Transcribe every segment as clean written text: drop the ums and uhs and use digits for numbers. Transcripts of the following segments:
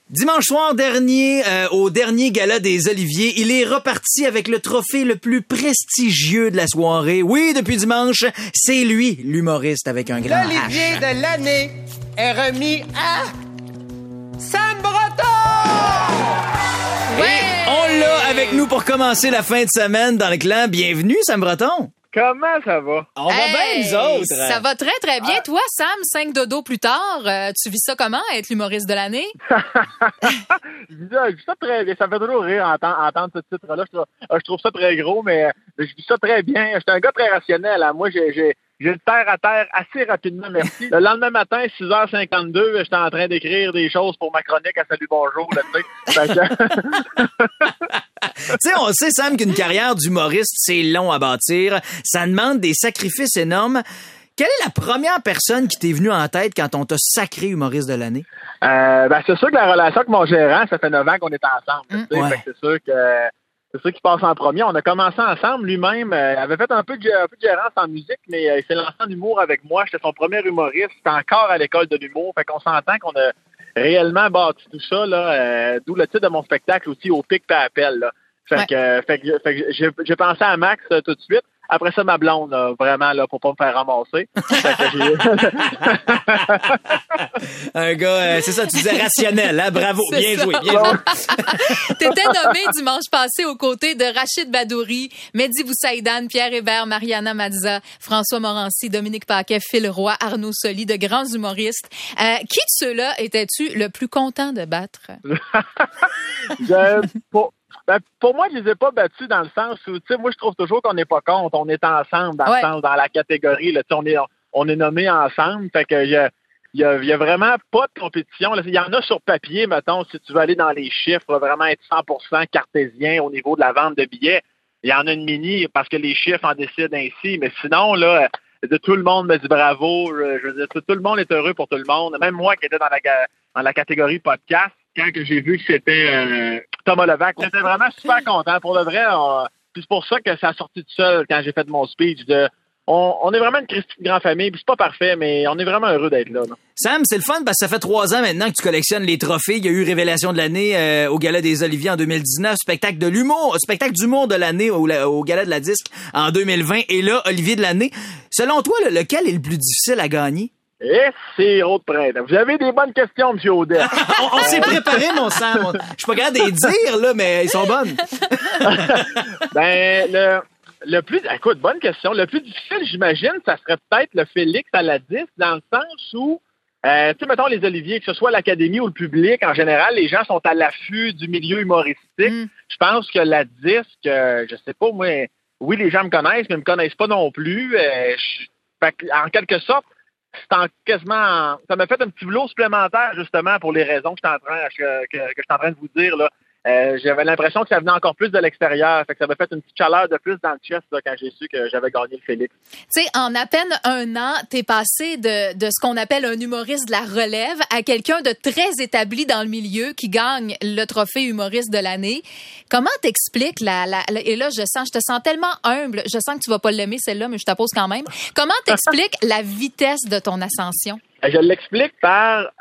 Dimanche soir dernier, au dernier gala des Oliviers, il est reparti avec le trophée le plus prestigieux de la soirée. Oui, depuis dimanche, c'est lui, l'humoriste avec un grand L'Olivier H. de l'année est remis à Sam Breton! Et on l'a avec nous pour commencer la fin de semaine dans le clan. Bienvenue, Sam Breton. Comment ça va? On va bien, nous autres. Ça va très, très bien. Toi, Sam, 5 dodo plus tard, tu vis ça comment, être l'humoriste de l'année? Je vis ça très bien. Ça me fait toujours rire entendre ce titre-là. Je trouve ça très gros, mais je vis ça très bien. Je suis un gars très rationnel. Hein. Moi, j'ai le terre à terre assez rapidement, merci. Le lendemain matin, 6h52, j'étais en train d'écrire des choses pour ma chronique à Salut Bonjour. Là, Tu sais, on sait, Sam, qu'une carrière d'humoriste, c'est long à bâtir. Ça demande des sacrifices énormes. Quelle est la première personne qui t'est venue en tête quand on t'a sacré humoriste de l'année? C'est sûr que la relation avec mon gérant, ça fait 9 ans qu'on est ensemble. Ouais. Fait que c'est sûr qu'il passe en premier. On a commencé ensemble. Lui-même avait fait un peu de gérance en musique, mais il s'est lancé en humour avec moi. J'étais son premier humoriste. C'était encore à l'école de l'humour. Fait qu'on s'entend qu'on a réellement bâti tout ça, là, d'où le titre de mon spectacle aussi, Au pic par appel. Là. Fait que j'ai pensé à Max tout de suite. Après ça, ma blonde, là, vraiment, là, pour pas me faire ramasser. Un gars, c'est ça, tu disais rationnel, hein? Bravo, C'est bien ça. joué, bien joué. T'étais nommé dimanche passé aux côtés de Rachid Badouri, Mehdi Boussaïdan, Pierre Hébert, Mariana Mazza, François Morancy, Dominique Paquet, Phil Roy, Arnaud Soli, de grands humoristes. Qui de ceux-là étais-tu le plus content de battre? Pour moi, je les ai pas battus dans le sens où, tu sais, moi, je trouve toujours qu'on n'est pas contre. On est ensemble dans le sens, dans la catégorie. Là, on est nommés ensemble. Fait que il y a vraiment pas de compétition. Il y en a sur papier, mettons, si tu veux aller dans les chiffres, vraiment être 100% cartésien au niveau de la vente de billets. Il y en a une mini parce que les chiffres en décident ainsi. Mais sinon, là, tout le monde me dit bravo. Je veux dire, tout le monde est heureux pour tout le monde. Même moi qui étais dans la catégorie podcast, quand que j'ai vu que c'était Thomas Levac, j'étais vraiment super content. Pour le vrai, puis c'est pour ça que ça a sorti tout seul quand j'ai fait mon speech. On est vraiment une Christie de grande famille, puis c'est pas parfait, mais on est vraiment heureux d'être là. Sam, c'est le fun parce que ça fait 3 ans maintenant que tu collectionnes les trophées. Il y a eu Révélation de l'année au Gala des Oliviers en 2019, spectacle d'humour de l'année au Gala de la Disque en 2020, et là, Olivier de l'année. Selon toi, lequel est le plus difficile à gagner? Et c'est Haute Prêtre. Vous avez des bonnes questions, M. Audet. on s'est préparé, mon Sam. Je suis pas capable de les dire, là, mais ils sont bonnes. Le plus... Écoute, bonne question. Le plus difficile, j'imagine, ça serait peut-être le Félix à la Disque, dans le sens où, tu sais, mettons les Oliviers, que ce soit l'Académie ou le public, en général, les gens sont à l'affût du milieu humoristique. Je pense que la Disque, je sais pas, moi, oui, les gens me connaissent, mais ils me connaissent pas non plus. Fait que, en quelque sorte, ça m'a fait un petit boulot supplémentaire, justement, pour les raisons que je suis en train de vous dire, là. J'avais l'impression que ça venait encore plus de l'extérieur. Fait que ça m'a fait une petite chaleur de plus dans le chest là, quand j'ai su que j'avais gagné le Félix. Tu sais, en à peine 1 an, t'es passé de ce qu'on appelle un humoriste de la relève à quelqu'un de très établi dans le milieu qui gagne le trophée humoriste de l'année. Comment t'expliques et là, je te sens tellement humble. Je sens que tu vas pas l'aimer, celle-là, mais je te la pose quand même. Comment t'expliques la vitesse de ton ascension? Je l'explique par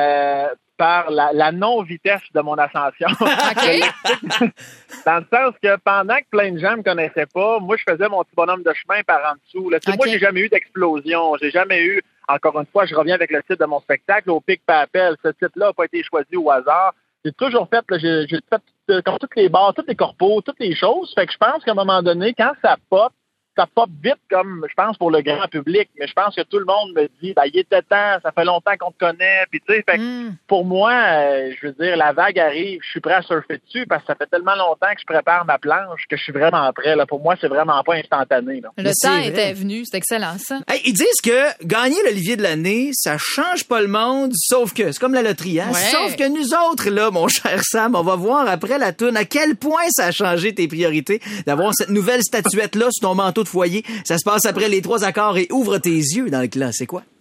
la non-vitesse de mon ascension. Okay. Dans le sens que pendant que plein de gens me connaissaient pas, moi, je faisais mon petit bonhomme de chemin par en dessous. Là. Moi, j'ai jamais eu d'explosion. J'ai jamais eu, encore une fois, je reviens avec le titre de mon spectacle, Au pic par appel. Ce titre-là n'a pas été choisi au hasard. J'ai toujours fait, j'ai fait comme toutes les bars, toutes les corpos, toutes les choses. Fait que je pense qu'à un moment donné, quand ça pop vite comme, je pense, pour le grand public, mais je pense que tout le monde me dit, il était temps, ça fait longtemps qu'on te connaît, puis tu sais, fait que pour moi, je veux dire, la vague arrive, je suis prêt à surfer dessus parce que ça fait tellement longtemps que je prépare ma planche que je suis vraiment prêt, là. Pour moi, c'est vraiment pas instantané, là. Le temps était venu, c'est excellent, ça. Hey, ils disent que gagner l'Olivier de l'année, ça change pas le monde, sauf que, c'est comme la loterie, hein? Ouais. Sauf que nous autres, là, mon cher Sam, on va voir après la toune à quel point ça a changé tes priorités d'avoir cette nouvelle statuette-là sur ton manteau de foyer. Ça se passe après les 3 accords et ouvre tes yeux dans le clan. C'est quoi?